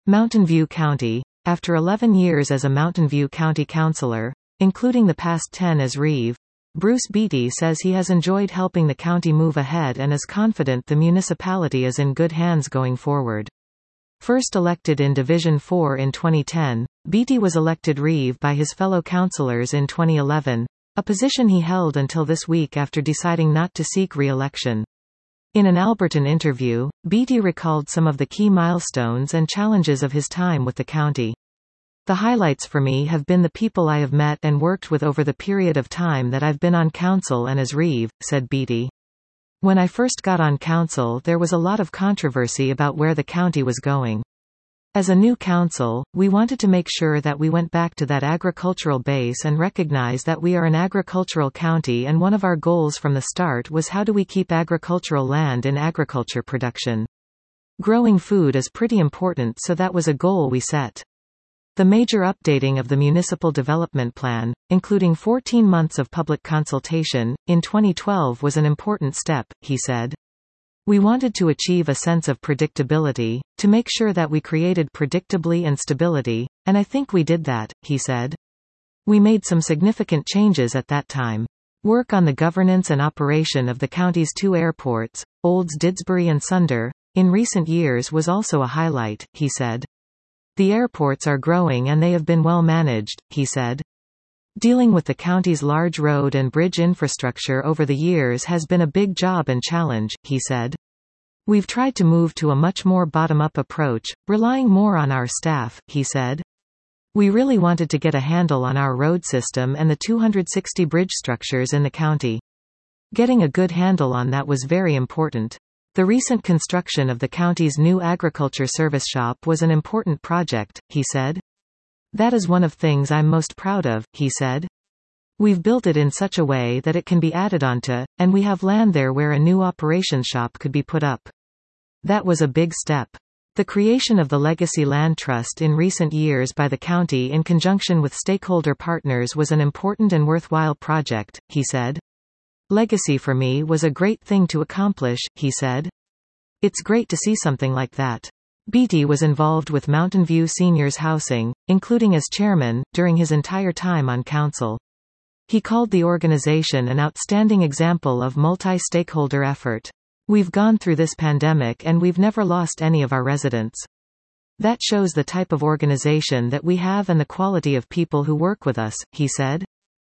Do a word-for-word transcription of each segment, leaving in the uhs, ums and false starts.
Mountain View County. After eleven years as a Mountain View County councilor, including the past ten as Reeve, Bruce Beattie says he has enjoyed helping the county move ahead and is confident the municipality is in good hands going forward. First elected in Division four in twenty ten, Beattie was elected Reeve by his fellow councillors in twenty eleven, a position he held until this week after deciding not to seek re-election. In an Alberton interview, Beattie recalled some of the key milestones and challenges of his time with the county. The highlights for me have been the people I have met and worked with over the period of time that I've been on council and as Reeve, said Beattie. When I first got on council there was a lot of controversy about where the county was going. As a new council, we wanted to make sure that we went back to that agricultural base and recognize that we are an agricultural county, and one of our goals from the start was how do we keep agricultural land in agriculture production. Growing food is pretty important, so that was a goal we set. The major updating of the Municipal Development Plan, including fourteen months of public consultation, in twenty twelve was an important step, he said. We wanted to achieve a sense of predictability, to make sure that we created predictability and stability, and I think we did that, he said. We made some significant changes at that time. Work on the governance and operation of the county's two airports, Olds Didsbury and Sunder, in recent years was also a highlight, he said. The airports are growing and they have been well managed, he said. Dealing with the county's large road and bridge infrastructure over the years has been a big job and challenge, he said. We've tried to move to a much more bottom-up approach, relying more on our staff, he said. We really wanted to get a handle on our road system and the two hundred sixty bridge structures in the county. Getting a good handle on that was very important. The recent construction of the county's new agriculture service shop was an important project, he said. That is one of things I'm most proud of, he said. We've built it in such a way that it can be added onto, and we have land there where a new operations shop could be put up. That was a big step. The creation of the Legacy Land Trust in recent years by the county in conjunction with stakeholder partners was an important and worthwhile project, he said. Legacy for me was a great thing to accomplish, he said. It's great to see something like that. Beattie was involved with Mountain View Seniors Housing, including as chairman, during his entire time on council. He called the organization an outstanding example of multi-stakeholder effort. We've gone through this pandemic and we've never lost any of our residents. That shows the type of organization that we have and the quality of people who work with us, he said.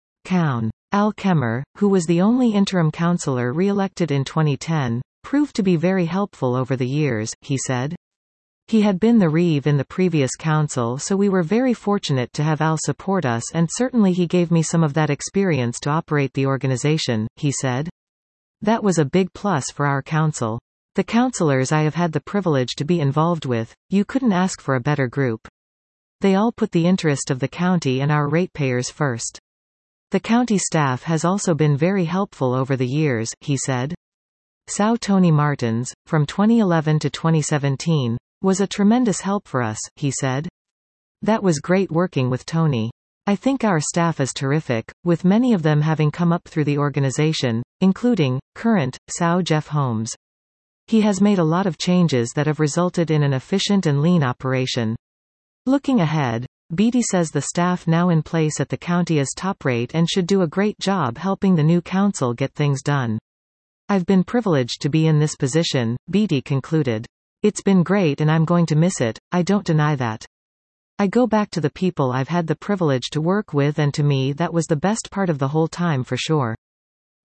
Cown. Al Kemmer, who was the only interim councillor re-elected in twenty ten, proved to be very helpful over the years, he said. He had been the Reeve in the previous council, so we were very fortunate to have Al support us, and certainly he gave me some of that experience to operate the organization, he said. That was a big plus for our council. The councillors I have had the privilege to be involved with, you couldn't ask for a better group. They all put the interest of the county and our ratepayers first. The county staff has also been very helpful over the years, he said. São Tony Martins, from twenty eleven to twenty seventeen, was a tremendous help for us, he said. That was great working with Tony. I think our staff is terrific, with many of them having come up through the organization, including, current, São Jeff Holmes. He has made a lot of changes that have resulted in an efficient and lean operation. Looking ahead, Beattie says the staff now in place at the county is top-rate and should do a great job helping the new council get things done. I've been privileged to be in this position, Beattie concluded. It's been great and I'm going to miss it, I don't deny that. I go back to the people I've had the privilege to work with, and to me that was the best part of the whole time for sure.